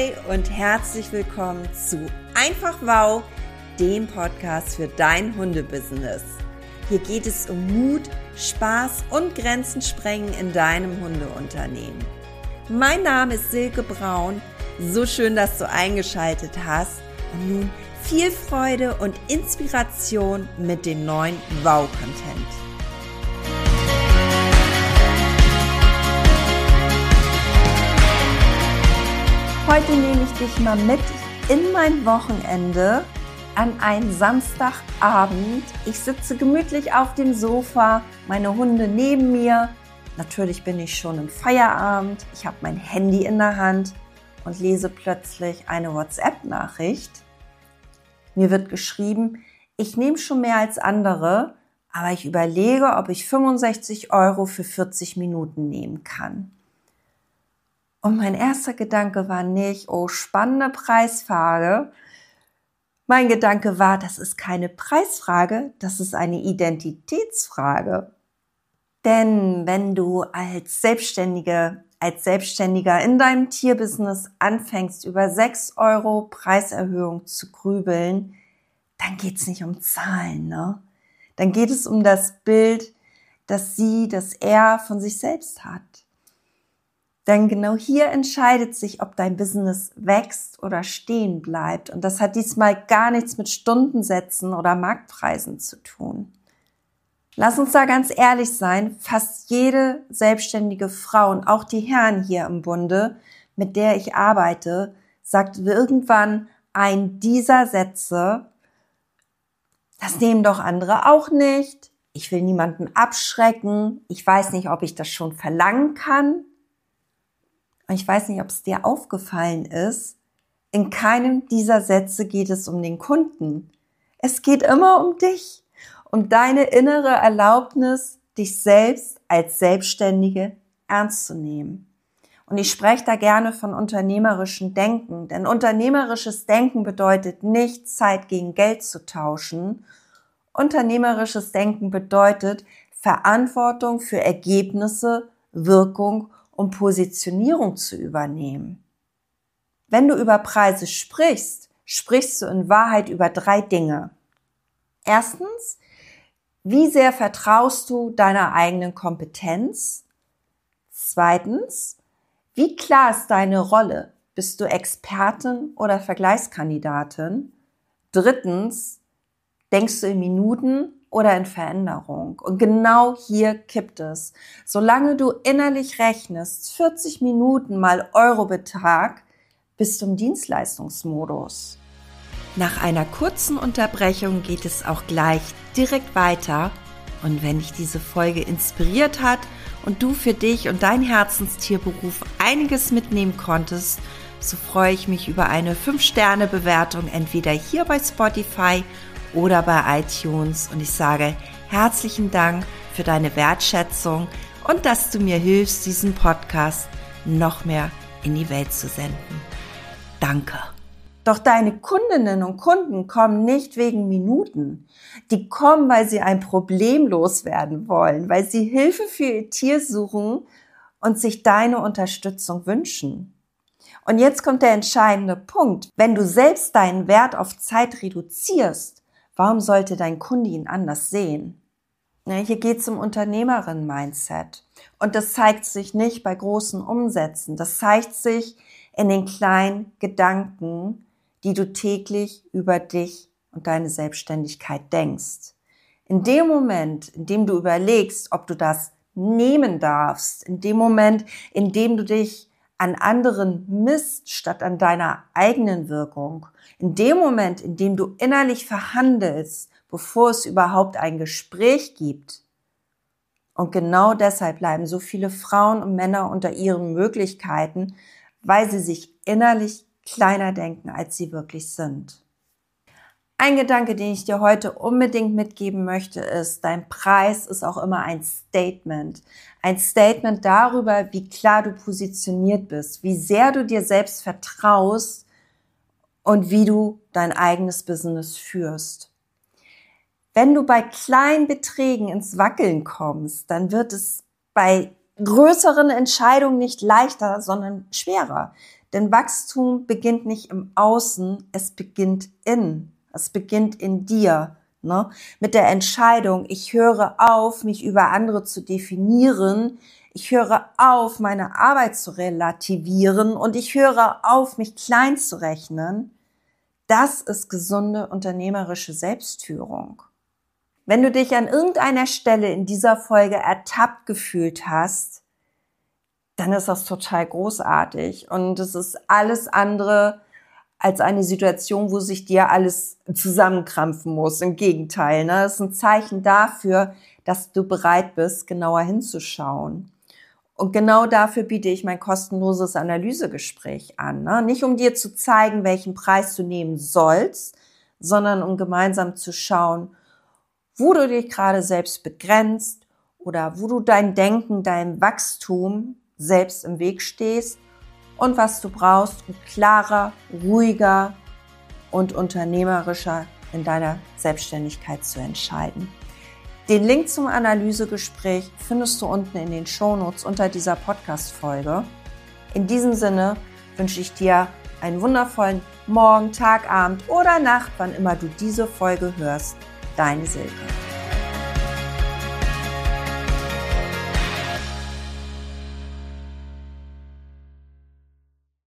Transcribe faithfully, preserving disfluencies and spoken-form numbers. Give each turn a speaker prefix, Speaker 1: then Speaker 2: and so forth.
Speaker 1: Hi und herzlich willkommen zu Einfach Wow, dem Podcast für dein Hundebusiness. Hier geht es um Mut, Spaß und Grenzen sprengen in deinem Hundeunternehmen. Mein Name ist Silke Braun. So schön, dass du eingeschaltet hast. Und nun viel Freude und Inspiration mit dem neuen Wow-Content. Heute nehme ich dich mal mit in mein Wochenende an einen Samstagabend. Ich sitze gemütlich auf dem Sofa, meine Hunde neben mir. Natürlich bin ich schon im Feierabend. Ich habe mein Handy in der Hand und lese plötzlich eine WhatsApp-Nachricht. Mir wird geschrieben, ich nehme schon mehr als andere, aber ich überlege, ob ich fünfundsechzig Euro für vierzig Minuten nehmen kann. Und mein erster Gedanke war nicht, oh, spannende Preisfrage. Mein Gedanke war, das ist keine Preisfrage, das ist eine Identitätsfrage. Denn wenn du als Selbstständige, als Selbstständiger in deinem Tierbusiness anfängst, über sechs Euro Preiserhöhung zu grübeln, dann geht es nicht um Zahlen, ne? Dann geht es um das Bild, das sie, das er von sich selbst hat. Denn genau hier entscheidet sich, ob dein Business wächst oder stehen bleibt. Und das hat diesmal gar nichts mit Stundensätzen oder Marktpreisen zu tun. Lass uns da ganz ehrlich sein, fast jede selbstständige Frau und auch die Herren hier im Bunde, mit der ich arbeite, sagt irgendwann ein dieser Sätze, das nehmen doch andere auch nicht, ich will niemanden abschrecken, ich weiß nicht, ob ich das schon verlangen kann. Und ich weiß nicht, ob es dir aufgefallen ist, in keinem dieser Sätze geht es um den Kunden. Es geht immer um dich, um deine innere Erlaubnis, dich selbst als Selbstständige ernst zu nehmen. Und ich spreche da gerne von unternehmerischem Denken, denn unternehmerisches Denken bedeutet nicht, Zeit gegen Geld zu tauschen. Unternehmerisches Denken bedeutet Verantwortung für Ergebnisse, Wirkung und Positionierung zu übernehmen. Wenn du über Preise sprichst, sprichst du in Wahrheit über drei Dinge. Erstens, wie sehr vertraust du deiner eigenen Kompetenz? Zweitens, wie klar ist deine Rolle? Bist du Expertin oder Vergleichskandidatin? Drittens, denkst du in Minuten oder in Veränderung? Und genau hier kippt es. Solange du innerlich rechnest, vierzig Minuten mal Eurobetrag, bist du im Dienstleistungsmodus. Nach einer kurzen Unterbrechung geht es auch gleich direkt weiter. Und wenn dich diese Folge inspiriert hat und du für dich und dein Herzenstierberuf einiges mitnehmen konntest, so freue ich mich über eine fünf Sterne Bewertung entweder hier bei Spotify oder bei iTunes. Und ich sage herzlichen Dank für deine Wertschätzung und dass du mir hilfst, diesen Podcast noch mehr in die Welt zu senden. Danke. Doch deine Kundinnen und Kunden kommen nicht wegen Minuten. Die kommen, weil sie ein Problem loswerden wollen, weil sie Hilfe für ihr Tier suchen und sich deine Unterstützung wünschen. Und jetzt kommt der entscheidende Punkt. Wenn du selbst deinen Wert auf Zeit reduzierst, warum sollte dein Kunde ihn anders sehen? Hier geht es um Unternehmerin-Mindset. Und das zeigt sich nicht bei großen Umsätzen. Das zeigt sich in den kleinen Gedanken, die du täglich über dich und deine Selbstständigkeit denkst. In dem Moment, in dem du überlegst, ob du das nehmen darfst, in dem Moment, in dem du dich an anderen misst, statt an deiner eigenen Wirkung, in dem Moment, in dem du innerlich verhandelst, bevor es überhaupt ein Gespräch gibt. Und genau deshalb bleiben so viele Frauen und Männer unter ihren Möglichkeiten, weil sie sich innerlich kleiner denken, als sie wirklich sind. Ein Gedanke, den ich dir heute unbedingt mitgeben möchte, ist, dein Preis ist auch immer ein Statement. Ein Statement darüber, wie klar du positioniert bist, wie sehr du dir selbst vertraust und wie du dein eigenes Business führst. Wenn du bei kleinen Beträgen ins Wackeln kommst, dann wird es bei größeren Entscheidungen nicht leichter, sondern schwerer. Denn Wachstum beginnt nicht im Außen, es beginnt in. Es beginnt in dir. Ne? Mit der Entscheidung, ich höre auf, mich über andere zu definieren. Ich höre auf, meine Arbeit zu relativieren und ich höre auf, mich klein zu rechnen. Das ist gesunde unternehmerische Selbstführung. Wenn du dich an irgendeiner Stelle in dieser Folge ertappt gefühlt hast, dann ist das total großartig und es ist alles andere als eine Situation, wo sich dir alles zusammenkrampfen muss. Im Gegenteil, ne? Das ist ein Zeichen dafür, dass du bereit bist, genauer hinzuschauen. Und genau dafür biete ich mein kostenloses Analysegespräch an. Ne? Nicht um dir zu zeigen, welchen Preis du nehmen sollst, sondern um gemeinsam zu schauen, wo du dich gerade selbst begrenzt oder wo du dein Denken, dein Wachstum selbst im Weg stehst und was du brauchst, um klarer, ruhiger und unternehmerischer in deiner Selbstständigkeit zu entscheiden. Den Link zum Analysegespräch findest du unten in den Shownotes unter dieser Podcast-Folge. In diesem Sinne wünsche ich dir einen wundervollen Morgen, Tag, Abend oder Nacht, wann immer du diese Folge hörst. Deine Silke.